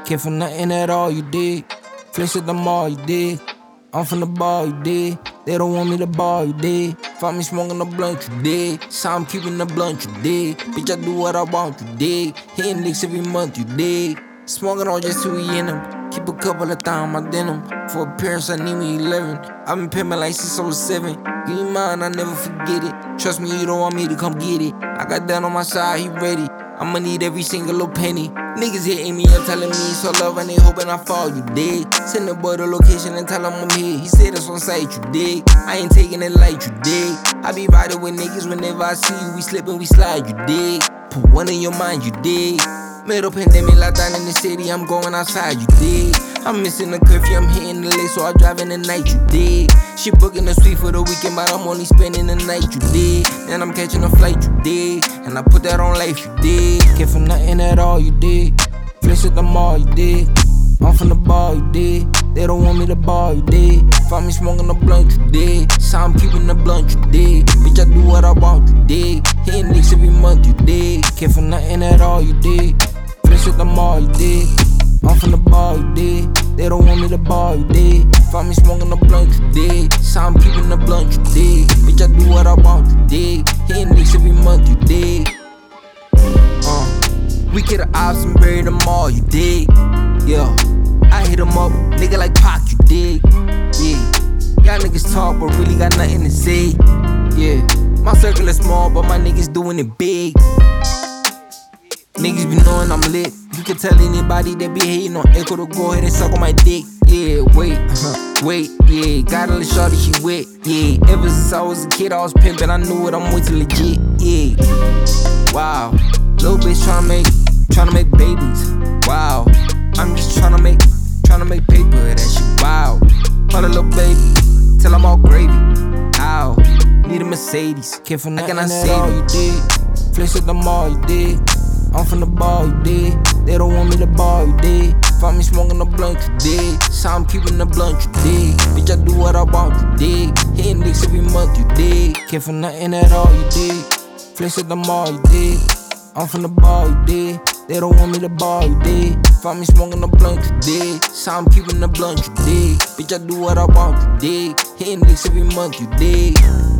Care for nothing at all, you dig? Flex at the mall, you dig? I'm from the bar, you dig? They don't want me to ball, you dig? Find me smoking the blunt, you dig? So I'm keeping the blunt, you dig? Bitch, I do what I want, you dig? Hitting licks every month, you dig? Smoking on just 2 in them. Keep a couple of thoughts on my denim. For appearance, I need me 11. I've been pimping like 6 or 7. Give me mine, I never forget it. Trust me, you don't want me to come get it. I got that on my side, he ready. I'ma need every single little penny. Niggas hitting me up, telling me it's so love and they hoping I fall, you dig? Send the boy the location and tell him I'm here. He said it's on site, you dig? I ain't taking it light, you dig? I be riding with niggas whenever I see you. We slip and we slide, you dig? Put one in your mind, you dig? Middle pandemic, lockdown in the city, I'm going outside, you dig? I'm missing the curfew, I'm hitting the lake, so I drive in the night, you dig? She booking the suite for the weekend, but I'm only spending the night, you dig? Then I'm catching a flight, you dig? And I put that on life, you dig? Care for nothing at all, you dig? Flex at the mall, you dig? I'm from the bar, you dig? They don't want me to ball, you dig? Find me smoking the blunt, you dig? So I'm keeping the blunt, you dig? Bitch, I do what I want, you dig? Hitting licks every month, you dig? Care for nothing at all, you dig? Flex at the mall, you dig? I'm from the bar, you dig? They don't want me to ball, you dig? Find me smoking the blunt, you dig? So I'm keeping the blunt, you dig? Bitch, I do what I want, you dig? Hitting licks every month, you dig? We kill the ops and bury them all, you dig? Yeah, I hit them up, nigga like Pac, you dig? Yeah, y'all niggas talk but really got nothing to say. Yeah, my circle is small but my niggas doing it big. Niggas be knowing I'm lit. You can tell anybody that be hating on Echo to go ahead and suck on my dick. Yeah, wait, yeah. Gotta let shorty, she wet. Yeah, ever since I was a kid, I was pimping. I knew it, I'm way too legit. Yeah, wow. Little bitch tryna make babies. Wow, I'm just tryna make paper. That shit, wow. Call a little baby, till I'm all gravy. Ow, need a Mercedes. Care for nothing, I say all you dig. Flex at the mall, you dig? I'm from the bar, you dig? They don't want me to ball, you dig? Find me smoking the blunt, you dig? So I'm keeping the blunt, you dig? Bitch, I do what I want, you dig? Hitting licks every month, you dig? Care for nothing at all, you dig? Flex at the mall, you dig? I'm from the bar, you dig? They don't want me to ball, you dig? Find me smoking the blunt, you dig? So I'm keeping the blunt, you dig? Bitch, I do what I want, you dig? Hitting licks every month, you dig?